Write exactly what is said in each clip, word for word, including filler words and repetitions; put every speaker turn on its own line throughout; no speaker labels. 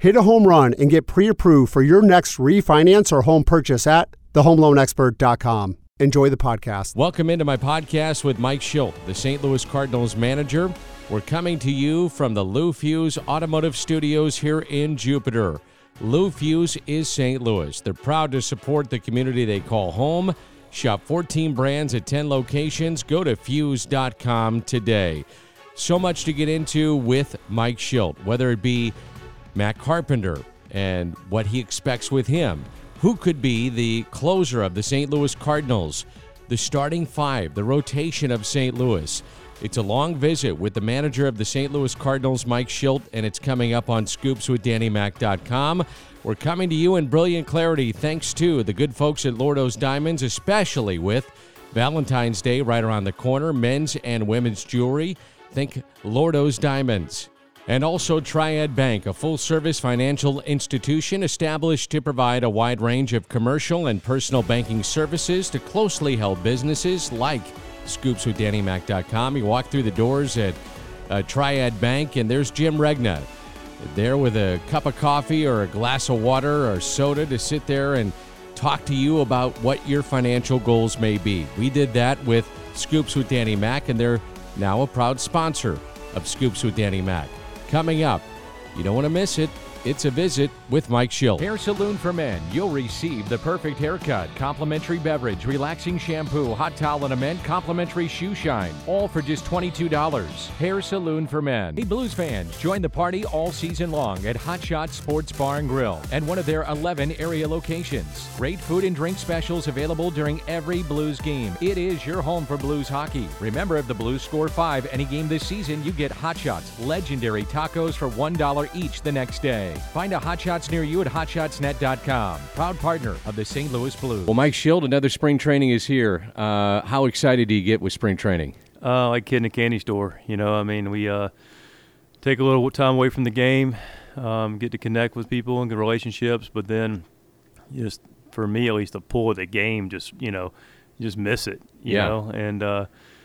Hit a home run and get pre-approved for your next refinance or home purchase at the home loan expert dot com. Enjoy the podcast.
Welcome into my podcast with Mike Shildt, the Saint Louis Cardinals manager. We're coming to you from the Lou Fusz Automotive Studios here in Jupiter. Lou Fusz is Saint Louis. They're proud to support the community they call home. Shop fourteen brands at ten locations. Go to fusz dot com today. So much to get into with Mike Shildt, whether it be Matt Carpenter and what he expects with him. Who could be the closer of the Saint Louis Cardinals? The starting five, the rotation of Saint Louis. It's a long visit with the manager of the Saint Louis Cardinals, Mike Shildt, and it's coming up on scoops with danny mac dot com. We're coming to you in brilliant clarity thanks to the good folks at Lordo's Diamonds, especially with Valentine's Day right around the corner, men's and women's jewelry. Think Lordo's Diamonds. And also Triad Bank, a full-service financial institution established to provide a wide range of commercial and personal banking services to closely held businesses like scoops with danny mac dot com. You walk through the doors at uh, Triad Bank, and there's Jim Regna there with a cup of coffee or a glass of water or soda to sit there and talk to you about what your financial goals may be. We did that with Scoops with Danny Mac, and they're now a proud sponsor of Scoops with Danny Mac. Coming up, you don't want to miss it. It's a visit with Mike Shildt. Hair Saloon for Men. You'll receive the perfect haircut, complimentary beverage, relaxing shampoo, hot towel and a mint, complimentary shoe shine. All for just twenty-two dollars. Hair Saloon for Men. Hey, Blues fans, join the party all season long at Hot Shot Sports Bar and Grill and one of their eleven area locations. Great food and drink specials available during every Blues game. It is your home for Blues hockey. Remember, if the Blues score five any game this season, you get Hot Shots, legendary tacos for one dollar each the next day. Find a Hot Shots near you at hot shots net dot com. Proud partner of the Saint Louis Blues. Well, Mike Shildt, another spring training is here. Uh, how excited do you get with spring training?
Uh, like a kid in a candy store. You know, I mean, we uh, take a little time away from the game, um, get to connect with people and get relationships, but then just, for me at least, the pull of the game, just, you know, just miss it, you
yeah.
know, and uh,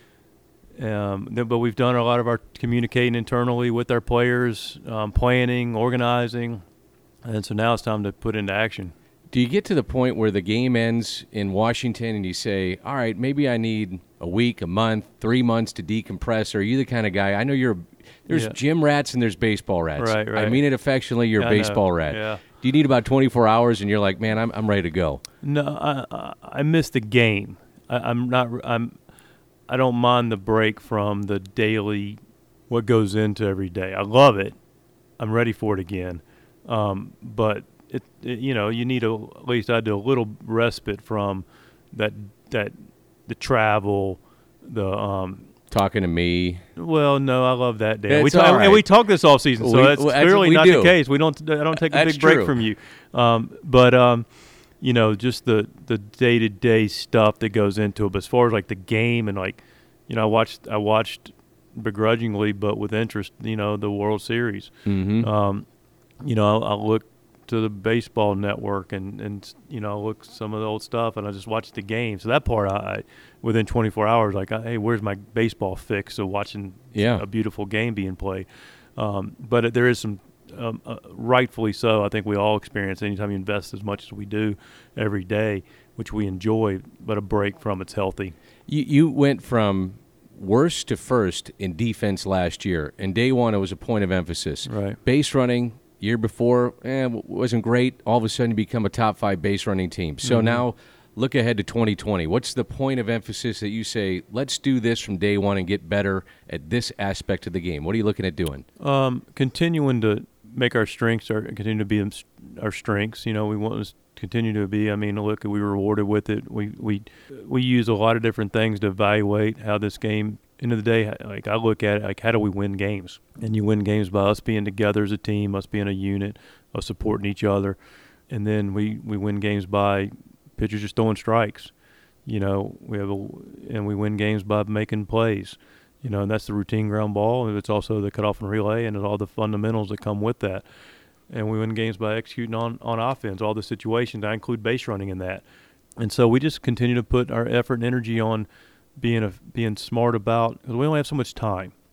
Um, but we've done a lot of our communicating internally with our players, um, planning, organizing, and so now it's time to put into action.
Do you get to the point where the game ends in Washington and you say, all right, maybe I need a week, a month, three months to decompress? Or are you the kind of guy, I know you're, there's yeah. gym rats and there's baseball rats.
Right, right.
I mean it affectionately, you're
yeah,
a baseball rat.
Yeah.
Do you need about twenty-four hours and you're like, man, I'm I'm ready to go?
No, I I, I miss the game. I, I'm not, I'm, I don't mind the break from the daily, what goes into every day. I love it. I'm ready for it again. Um, but, it, it, you know, you need a, at least I do a little respite from that, that the travel, the um,
talking to me.
Well, no, I love that day.
It's
we talk,
all right.
and we talk this off season, so
we,
that's
well,
clearly
that's
not
do.
the case. We don't. I don't take a
that's
big break
true.
from you. Um, but um, you know, just the the day to day stuff that goes into it. But as far as like the game and like, you know, I watched I watched begrudgingly but with interest, you know, the World Series.
Mm-hmm.
Um, you know, I, I look to the baseball network and and you know, look some of the old stuff, and I just watched the game. So that part, I, I within twenty-four hours, like, hey, where's my baseball fix of watching
yeah.
a beautiful game being played? Um, but there is some. Um, uh, rightfully so. I think we all experience anytime you invest as much as we do every day, which we enjoy, but a break from it's healthy.
You, you went from worst to first in defense last year. And day one, it was a point of emphasis.
Right.
Base running, year before, eh, wasn't great. All of a sudden, you become a top five base running team. So
mm-hmm.
now look ahead to twenty twenty. What's the point of emphasis that you say, let's do this from day one and get better at this aspect of the game? What are you looking at doing?
Um, continuing to make our strengths our continue to be our strengths. You know, we want to continue to be. I mean, look, we were rewarded with it. We we we use a lot of different things to evaluate how this game. End of the day, like I look at it, like how do we win games? And you win games by us being together as a team, us being a unit, us supporting each other, and then we we win games by pitchers just throwing strikes. You know, we have a, and we win games by making plays. You know, and that's the routine ground ball, and it's also the cutoff and relay, and all the fundamentals that come with that. And we win games by executing on, on offense, all the situations. I include base running in that. And so we just continue to put our effort and energy on being a, being smart about, because we only have so much time.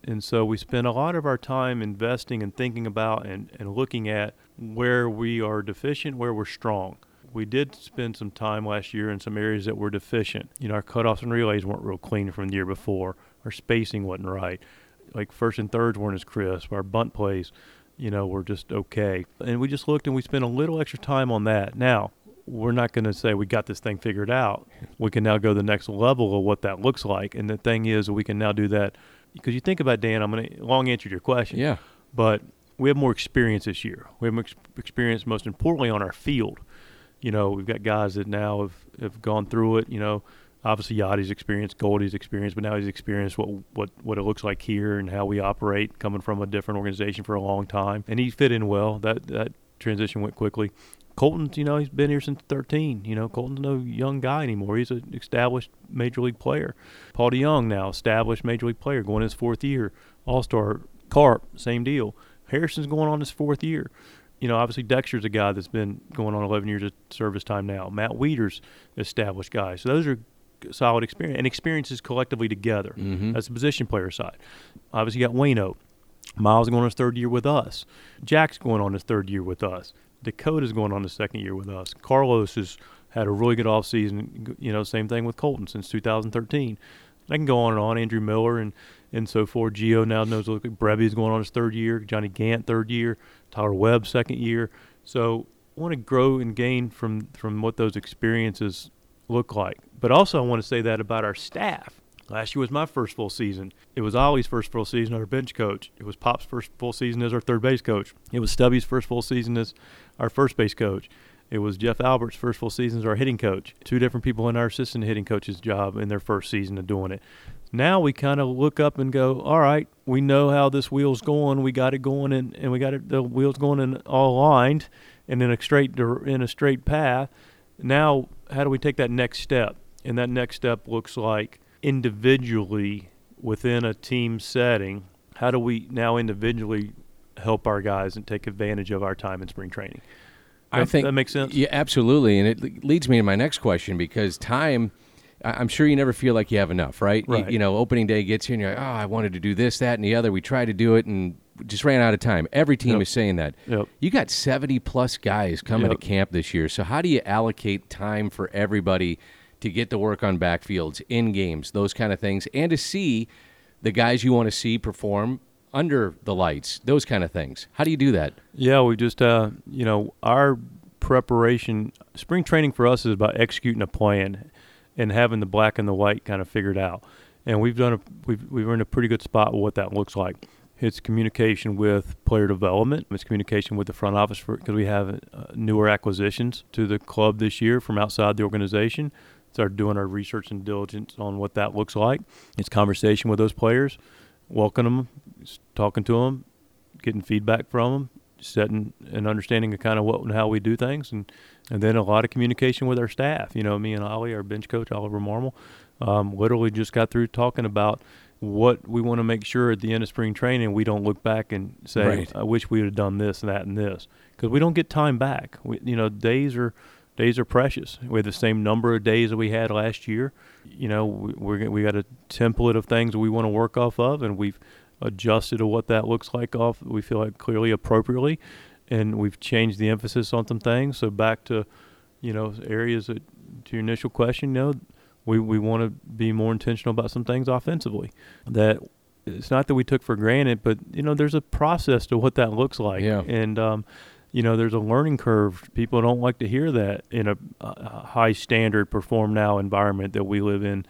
And so we spend a lot of our time investing and thinking about and, and looking at where we are deficient, where we're strong. We did spend some time last year in some areas that were deficient. You know, our cutoffs and relays weren't real clean from the year before. Our spacing wasn't right. Like first and thirds weren't as crisp. Our bunt plays, you know, were just okay. And we just looked and we spent a little extra time on that. Now, we're not going to say we got this thing figured out. We can now go to the next level of what that looks like. And the thing is, we can now do that. Because you think about, Dan, I'm going to long answer your question.
Yeah.
But we have more experience this year. We have more ex- experience, most importantly, on our field. You know, we've got guys that now have, have gone through it. You know, obviously Yachty's experienced, Goldie's experienced, but now he's experienced what, what, what it looks like here and how we operate, coming from a different organization for a long time. And he fit in well. That that transition went quickly. Colton's, you know, he's been here since thirteen. You know, Colton's no young guy anymore. He's an established major league player. Paul DeYoung now, established major league player, going his fourth year. All-Star. Carp, same deal. Harrison's going on his fourth year. You know, obviously Dexter's a guy that's been going on eleven years of service time now. Matt Wieters, established guy. So those are solid experience and experiences collectively together.
Mm-hmm.
That's the position player side. Obviously you got Waino. Miles going on his third year with us. Jack's going on his third year with us. Dakota's going on his second year with us. Carlos has had a really good offseason. You know, same thing with Colton since two thousand thirteen. I can go on and on. Andrew Miller and, and so forth. Gio now knows look like Breby's going on his third year. Johnny Gant, third year. Tyler Webb, second year. So I want to grow and gain from, from what those experiences look like. But also I want to say that about our staff. Last year was my first full season. It was Ollie's first full season as our bench coach. It was Pop's first full season as our third base coach. It was Stubby's first full season as our first base coach. It was Jeff Albert's first full season as our hitting coach. Two different people in our assistant hitting coach's job in their first season of doing it. Now we kind of look up and go, all right, we know how this wheel's going. We got it going, and, and we got it, the wheel's going and all aligned and in a straight in a straight path. Now, how do we take that next step? And that next step looks like individually within a team setting, how do we now individually help our guys and take advantage of our time in spring training? That,
I think
that makes sense.
Yeah, absolutely. And it leads me to my next question, because time, I'm sure you never feel like you have enough, right?
Right.
You, you know, opening day gets here and you're like, oh, I wanted to do this, that, and the other. We tried to do it and just ran out of time. Every team
Yep.
is saying that.
Yep.
You got seventy plus guys coming
Yep.
to camp this year. So how do you allocate time for everybody to get to work on backfields, in games, those kind of things, and to see the guys you want to see perform under the lights, those kind of things? How do you do that?
Yeah, we just, uh, you know, our preparation, spring training for us is about executing a plan and having the black and the white kind of figured out. And we've done a, we've, we're in a pretty good spot with what that looks like. It's communication with player development. It's communication with the front office because we have uh, newer acquisitions to the club this year from outside the organization. Start doing our research and diligence on what that looks like. It's conversation with those players, welcoming them, talking to them, getting feedback from them, setting an understanding of kind of what and how we do things, and, and then a lot of communication with our staff. You know, me and Ollie, our bench coach, Oliver Marmol, um, literally just got through talking about what we want to make sure at the end of spring training we don't look back and say,
Right.
I wish we would have done this and that and this, because we don't get time back. We, you know, days are – Days are precious. We have the same number of days that we had last year. You know, we, we're we got a template of things that we want to work off of, and we've adjusted to what that looks like off. We feel like clearly appropriately, and we've changed the emphasis on some things. So back to, you know, areas that, to your initial question, you know, we we want to be more intentional about some things offensively. That it's not that we took for granted, but you know, there's a process to what that looks like,
Yeah.
and um, you know, there's a learning curve. People don't like to hear that in a, a high standard perform now environment that we live in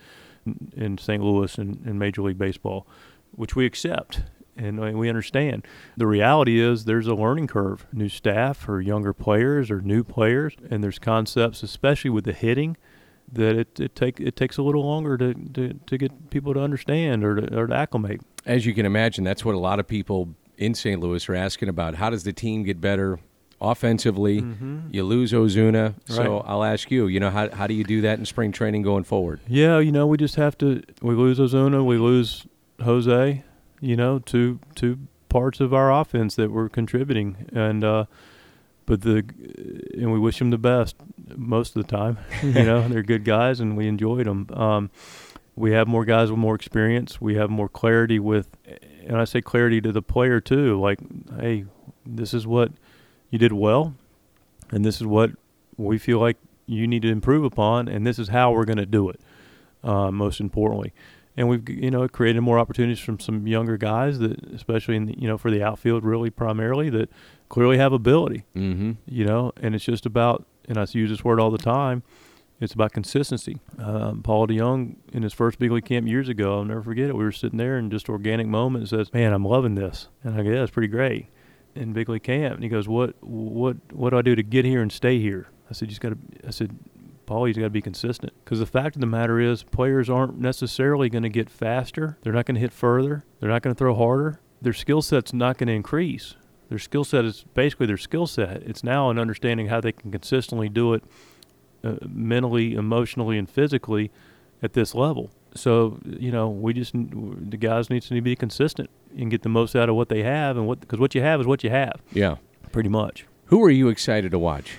in Saint Louis and in Major League Baseball, which we accept and we understand. The reality is there's a learning curve. New staff or younger players or new players, and there's concepts, especially with the hitting, that it it take it takes a little longer to, to, to get people to understand or to, or to acclimate.
As you can imagine, that's what a lot of people in Saint Louis are asking about. How does the team get better offensively?
Mm-hmm.
You lose Ozuna, so
Right.
I'll ask you, you know, how how do you do that in spring training going forward?
Yeah, you know, we just have to. We lose Ozuna, we lose Jose. You know, two two parts of our offense that were contributing, and uh, but the and we wish them the best most of the time. You know, they're good guys, and we enjoyed them. Um, We have more guys with more experience. We have more clarity with, and I say clarity to the player too. Like, hey, this is what you did well, and this is what we feel like you need to improve upon, and this is how we're going to do it, uh, most importantly. And we've, you know, created more opportunities from some younger guys that, especially in the, you know, for the outfield, really primarily, that clearly have ability.
Mm-hmm.
You know, and it's just about, and I use this word all the time, it's about consistency. Um, Paul DeYoung, in his first big league camp years ago, I'll never forget it. We were sitting there in just organic moment and says, "Man, I'm loving this." And I go, "Yeah, it's pretty great." In big league camp, and he goes, "What, what, what do I do to get here and stay here?" I said, "You just got to." I said, "Paul, you got to be consistent." Because the fact of the matter is, players aren't necessarily going to get faster. They're not going to hit further. They're not going to throw harder. Their skill set's not going to increase. Their skill set is basically their skill set. It's now an understanding how they can consistently do it uh, mentally, emotionally, and physically at this level. So, you know, we just, the guys need to be consistent and get the most out of what they have, and what, because what you have is what you have.
Yeah.
Pretty much.
Who are you excited to watch?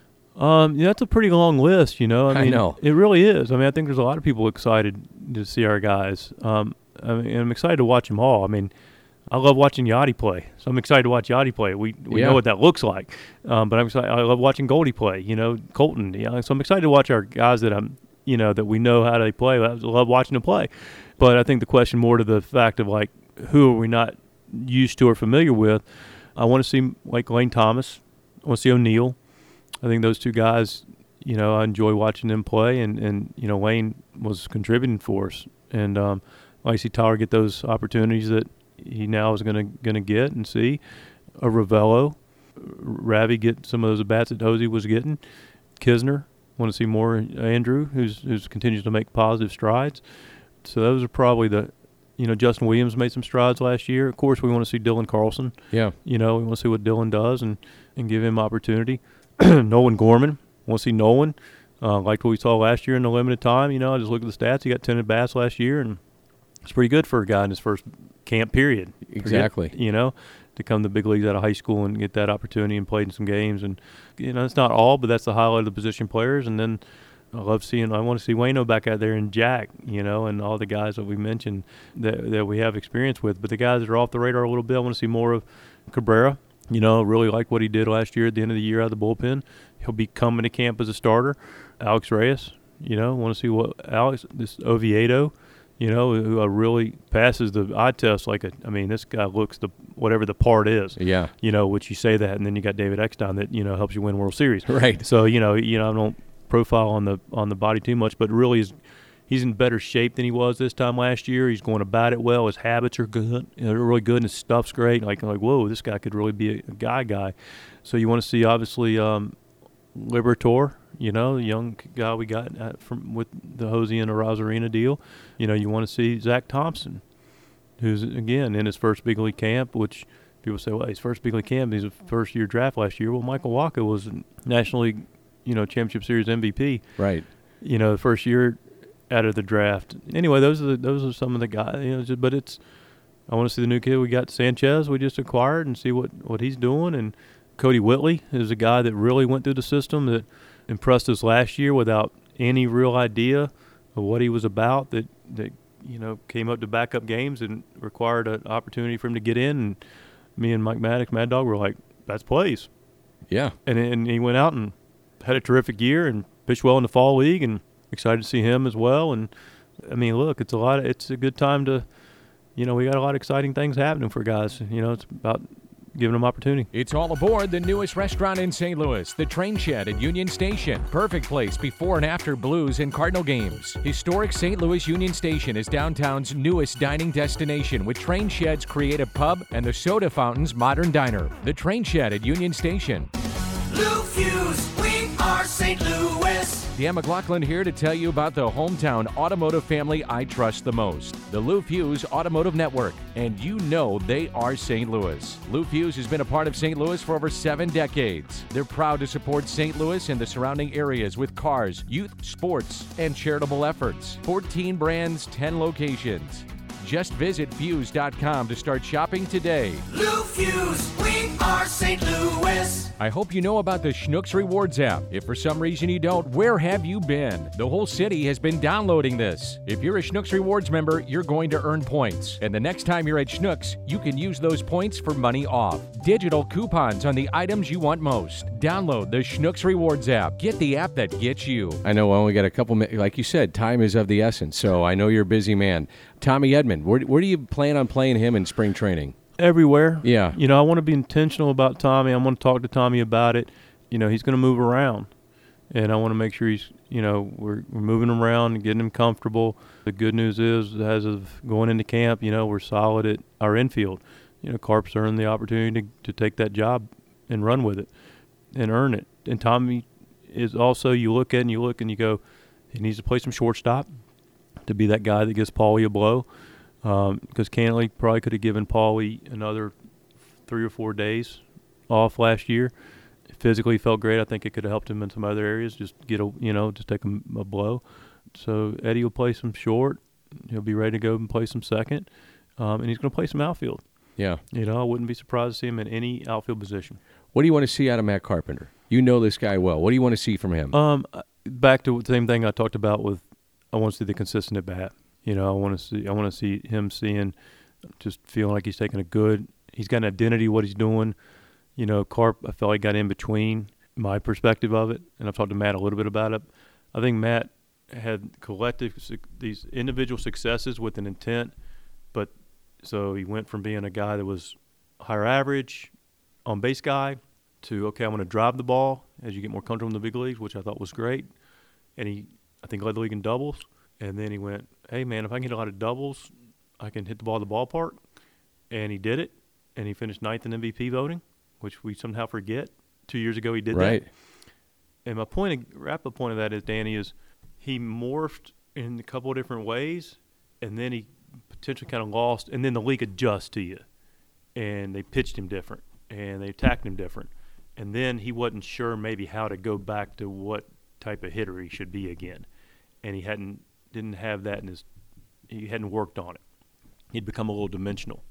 Um, yeah, that's a pretty long list, you know. I,
I
mean,
know.
It really is. I mean, I think there's a lot of people excited to see our guys. Um, I mean, I'm excited to watch them all. I mean, I love watching Yachty play, so I'm excited to watch Yachty play. We we
Yeah.
know what that looks like, um, but I'm excited. I love watching Goldie play. You know, Colton. You know, so I'm excited to watch our guys that I'm, you know, that we know how they play. I love watching them play. But I think the question more to the fact of like, who are we not used to or familiar with? I want to see like Lane Thomas. I want to see O'Neill. I think those two guys, you know, I enjoy watching them play, and, and you know, Lane was contributing for us, and um, I like to see Tyler get those opportunities that he now is going to going to get and see. A Ravello, Ravi get some of those bats that Hosey was getting. Kisner, want to see more Andrew, who's who's continues to make positive strides. So those are probably the, you know, Justin Williams made some strides last year. Of course, we want to see Dylan Carlson.
Yeah.
You know, we want to see what Dylan does and, and give him opportunity. Nolan Gorman, want to see Nolan. Uh, liked what we saw last year in the limited time. You know, I just looked at the stats. He got ten at bats last year, and it's pretty good for a guy in his first camp period.
Exactly.
Forget, you know, to come to big leagues out of high school and get that opportunity and played in some games. And, you know, it's not all, but that's the highlight of the position players. And then I love seeing, I want to see Wayno back out there and Jack, you know, and all the guys that we mentioned that that we have experience with. But the guys that are off the radar a little bit, I want to see more of Cabrera. You know, really like what he did last year at the end of the year out of the bullpen. He'll be coming to camp as a starter. Alex Reyes, you know, want to see what Alex, this Oviedo, you know, who uh, really passes the eye test like a, I mean, this guy looks the, whatever the part is.
Yeah.
You know, which you say that, and then you got David Eckstein that, you know, helps you win World Series.
Right.
So, you know, you know, I don't profile on the on the body too much, but really is, he's in better shape than he was this time last year. He's going about it well. His habits are good. You know, they're really good, and his stuff's great. Like, like whoa, this guy could really be a, a guy guy. So you want to see, obviously, um, Liberatore, you know, the young guy we got at, from with the Hosey and the Rosarina deal. You know, you want to see Zach Thompson, who's, again, in his first big league camp, which people say, well, his first big league camp, he's a first-year draft last year. Well, Michael Wacha was a National League, you know, Championship Series M V P.
Right.
You know, the first year out of the draft. Anyway, those are the, those are some of the guys. You know, just, but it's, I want to see the new kid we got, Sanchez, we just acquired, and see what, what he's doing. And Cody Whitley is a guy that really went through the system that impressed us last year without any real idea of what he was about. That that you know came up to back up games and required an opportunity for him to get in. And me and Mike Maddox, Mad Dog, were like, "That's plays."
Yeah.
And and he went out and had a terrific year and pitched well in the fall league, and excited to see him as well. And I mean, look, it's a lot of, it's a good time to, you know, we got a lot of exciting things happening for guys. You know, it's about giving them opportunity.
It's all aboard the newest restaurant in Saint Louis, the Train Shed at Union Station. Perfect place before and after Blues and Cardinal games. Historic Saint Louis Union Station is downtown's newest dining destination with Train Shed's creative pub and the Soda Fountain's modern diner. The Train Shed at Union Station.
Lou Fuse, we are Saint Louis.
Dan McLaughlin here to tell you about the hometown automotive family I trust the most, the Lou Fuse Automotive Network. And you know they are Saint Louis. Lou Fuse has been a part of Saint Louis for over seven decades. They're proud to support Saint Louis and the surrounding areas with cars, youth, sports, and charitable efforts. fourteen brands, ten locations. Just visit fuse dot com to start shopping today.
Lou Fuse, we are Saint Louis.
I hope you know about the Schnucks Rewards app. If for some reason you don't, where have you been? The whole city has been downloading this. If you're a Schnucks Rewards member, you're going to earn points. And the next time you're at Schnucks, you can use those points for money off. Digital coupons on the items you want most. Download the Schnucks Rewards app. Get the app that gets you.
I know we only got a couple minutes. Like you said, time is of the essence, so I know you're a busy man. Tommy Edman, where, where do you plan on playing him in spring training?
Everywhere.
Yeah.
You know, I want to be intentional about Tommy. I want to talk to Tommy about it. You know, he's going to move around, and I want to make sure he's, you know, we're, we're moving him around and getting him comfortable. The good news is, as of going into camp, you know, we're solid at our infield. You know, Carp's earned the opportunity to, to take that job and run with it and earn it. And Tommy is also, you look at and you look and you go, he needs to play some shortstop to be that guy that gives Paulie a blow. Um, because Cantley probably could have given Paulie another three or four days off last year. Physically felt great. I think it could have helped him in some other areas. Just get a, you know, just take a, a blow. So Eddie will play some short. He'll be ready to go and play some second, um, and he's going to play some outfield.
Yeah.
You know, I wouldn't be surprised to see him in any outfield position.
What do you want to see out of Matt Carpenter? You know this guy well. What do you want to see from him?
Um, back to the same thing I talked about with, I want to see the consistent at bat. You know, I want to see I want to see him seeing, just feeling like he's taking a good, he's got an identity what he's doing. You know, Carp, I felt like got in between my perspective of it, and I've talked to Matt a little bit about it. I think Matt had collective, these individual successes with an intent, but so he went from being a guy that was higher average, on base guy, to, okay, I want to drive the ball as you get more comfortable in the big leagues, which I thought was great. And he, I think, led the league in doubles. And then he went, hey, man, if I can hit a lot of doubles, I can hit the ball at the ballpark. And he did it. And he finished ninth in M V P voting, which we somehow forget. Two years ago he did
right.
that. And my point, wrap up point of that is, Danny, is he morphed in a couple of different ways, and then he potentially kind of lost, and then the league adjusts to you. And they pitched him different, and they attacked him different. And then he wasn't sure maybe how to go back to what type of hitter he should be again. And he hadn't didn't have that in his – he hadn't worked on it. He'd become a little dimensional.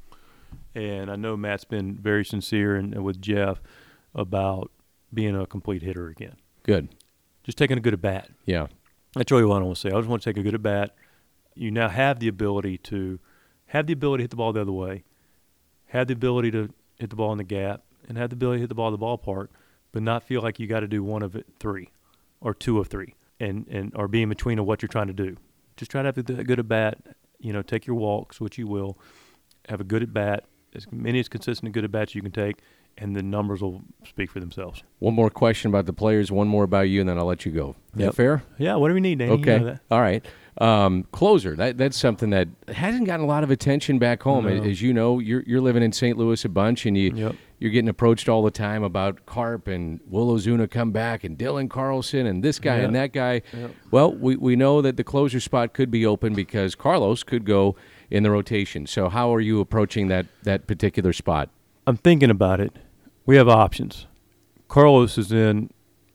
And I know Matt's been very sincere and, and with Jeff about being a complete hitter again.
Good.
Just taking a good at bat.
Yeah.
That's really what I want to say. I just want to take a good at bat. You now have the ability to have the ability to hit the ball the other way, have the ability to hit the ball in the gap, and have the ability to hit the ball at the ballpark, but not feel like you got to do one of it three or two of three and, and or be in between of what you're trying to do. Just try to have a good at bat. You know, take your walks, which you will. Have a good at bat, as many as consistent and good at bats you can take, and the numbers will speak for themselves.
One more question about the players, one more about you, and then I'll let you go. Is
Yep.
that fair?
Yeah, whatever you need, Danny.
Okay.
You know that.
All right. Um, closer. That that's something that hasn't gotten a lot of attention back home.
No.
As you know, you're you're living in Saint Louis a bunch, and you
Yep.
you're getting approached all the time about Carp and will Ozuna come back and Dylan Carlson and this guy
Yeah.
and that guy.
Yep.
Well, we we know that the closer spot could be open because Carlos could go in the rotation. So how are you approaching that that particular spot?
I'm thinking about it. We have options. Carlos is in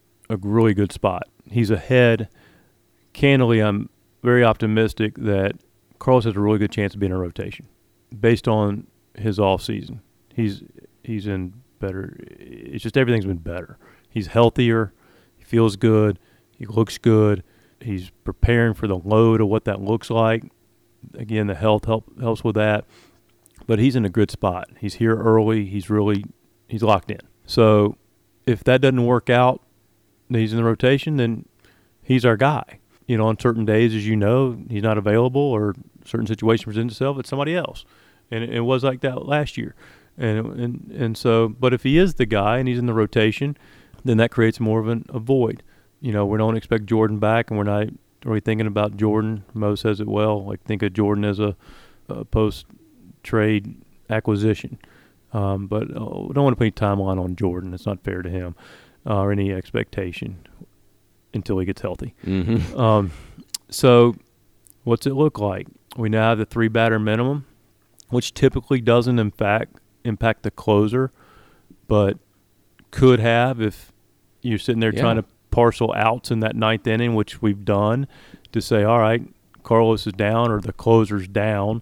a really good spot. He's ahead. Candidly, I'm very optimistic that Carlos has a really good chance of being in a rotation based on his off season. He's he's in better. It's just everything's been better. He's healthier. He feels good. He looks good. He's preparing for the load of what that looks like. Again, the health help, helps with that. But he's in a good spot. He's here early. He's really he's locked in. So if that doesn't work out, he's in the rotation, then he's our guy. You know, on certain days, as you know, he's not available or certain situation presents itself, it's somebody else. And it, it was like that last year. And, and and so, but if he is the guy and he's in the rotation, then that creates more of an, a void. You know, we don't expect Jordan back, and we're not really thinking about Jordan. Mo says it well, like think of Jordan as a, a post-trade acquisition. Um, but uh, we don't want to put any timeline on Jordan. It's not fair to him uh, or any expectation until he gets healthy.
Mm-hmm.
Um, so what's it look like? We now have the three-batter minimum, which typically doesn't, in fact, impact the closer, but could have if you're sitting there
Yeah.
trying to parcel outs in that ninth inning, which we've done, to say, all right, Carlos is down or the closer's down,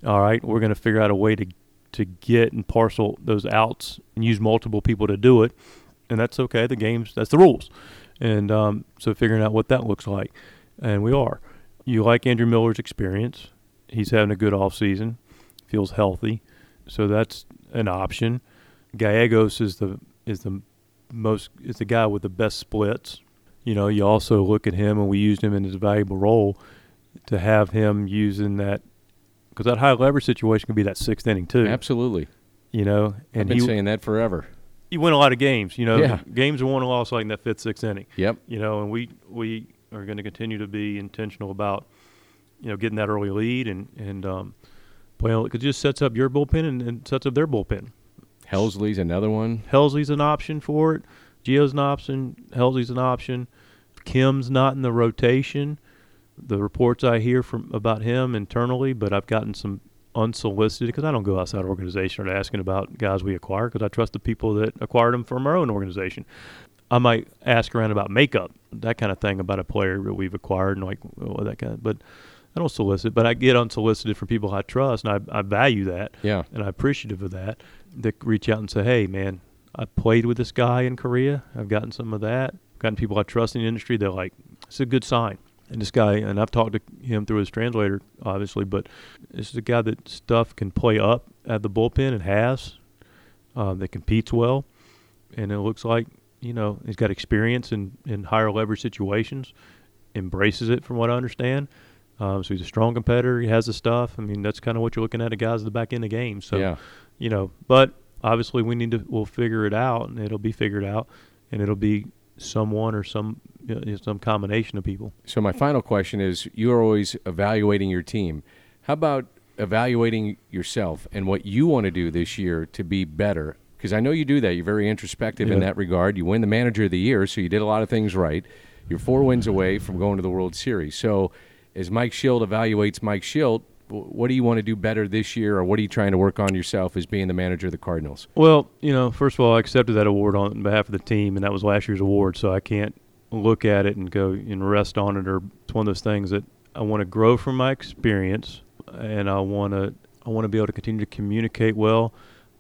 All right, we're going to figure out a way to to get and parcel those outs and use multiple people to do it, and that's okay. The game's that's the rules, and um, so figuring out what that looks like, and we are. You like Andrew Miller's experience. He's having a good off season, feels healthy, so that's an option. Gallegos is the is the most is the guy with the best splits. You know, you also look at him, and we used him in his valuable role to have him using that, because that high leverage situation can be that sixth inning too.
Absolutely.
You know, and
I've been
he,
saying that forever.
You win a lot of games. You know,
Yeah.
games are won and lost like in that fifth, sixth inning.
Yep.
You know, and we we are going to continue to be intentional about, you know, getting that early lead and and um, playing, because it just sets up your bullpen and, and sets up their bullpen.
Helsley's another one.
Helsley's an option for it. Gio's an option. Helsley's an option. Kim's not in the rotation. The reports I hear from about him internally, but I've gotten some unsolicited, because I don't go outside organization or asking about guys we acquire, because I trust the people that acquired them from our own organization. I might ask around about makeup, that kind of thing about a player that we've acquired, and like well, that kind of, but I don't solicit. But I get unsolicited from people I trust, and I, I value that.
Yeah.
And I'm appreciative of that. They reach out and say, hey, man, I played with this guy in Korea. I've gotten some of that. I've gotten people I trust in the industry. They're like, it's a good sign. And this guy, and I've talked to him through his translator, obviously, but this is a guy that stuff can play up at the bullpen and has, uh, that competes well. And it looks like, you know, he's got experience in, in higher leverage situations, embraces it from what I understand. Um, so he's a strong competitor. He has the stuff. I mean, that's kind of what you're looking at, a guys at the back end of the game. So,
Yeah.
you know, but obviously we need to, we'll figure it out, and it'll be figured out, and it'll be someone or some, you know, some combination of people.
So my final question is, you're always evaluating your team. How about evaluating yourself and what you want to do this year to be better? Because I know you do that. You're very introspective in
Yeah.
that regard. You win the Manager of the Year, so you did a lot of things right. You're four wins away from going to the World Series. So as Mike Schilt evaluates Mike Schilt, what do you want to do better this year, or what are you trying to work on yourself as being the manager of the Cardinals?
Well, you know, first of all, I accepted that award on behalf of the team, and that was last year's award, so I can't look at it and go and rest on it. Or it's one of those things that I want to grow from my experience, and I want to I want to be able to continue to communicate well.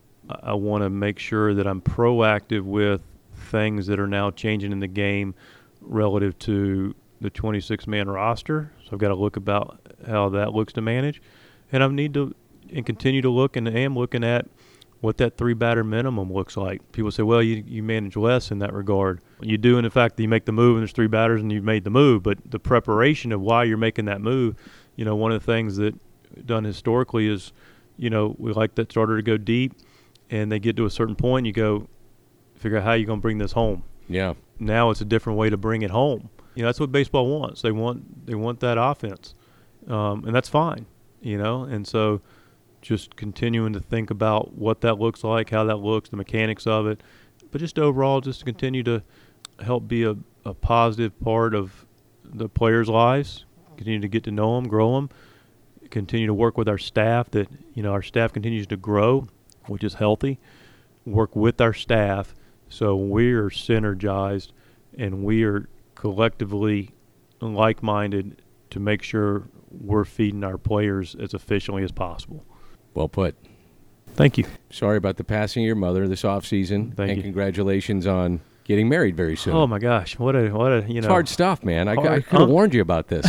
I want to make sure that I'm proactive with things that are now changing in the game relative to the twenty-six man roster. So I've got to look about how that looks to manage. And I need to and continue to look, and am looking at what that three-batter minimum looks like. People say, well, you, you manage less in that regard. You do, in the fact that you make the move and there's three batters and you've made the move. But the preparation of why you're making that move, you know, one of the things that done historically is, you know, we like that starter to go deep, and they get to a certain point, you go figure out how you're going to bring this home.
Yeah.
Now it's a different way to bring it home. You know, that's what baseball wants. They want they want that offense, um, and that's fine. You know, and so just continuing to think about what that looks like, how that looks, the mechanics of it, but just overall, just to continue to help be a, a positive part of the players' lives. Continue to get to know them, grow them. Continue to work with our staff. That you know, our staff continues to grow, which is healthy. Work with our staff so we're synergized and we are collectively like-minded to make sure we're feeding our players as efficiently as possible.
Well put.
Thank you.
Sorry about the passing of your mother this offseason.
Thank
and
you.
Congratulations on getting married very soon.
Oh my gosh, what a what a you know.
It's hard stuff, man. I, I
Hard,
could have
huh?
warned you about this.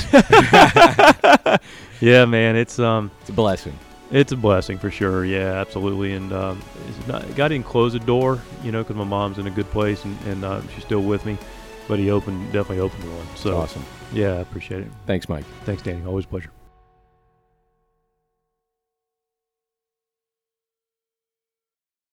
Yeah, man, it's um
It's a blessing.
it's a blessing for sure. Yeah, absolutely. And um, it's not, God didn't close the door, you know, because my mom's in a good place and and uh, she's still with me. But he opened, definitely opened one. So
Awesome.
yeah, I appreciate it.
Thanks, Mike.
Thanks, Danny. Always a pleasure.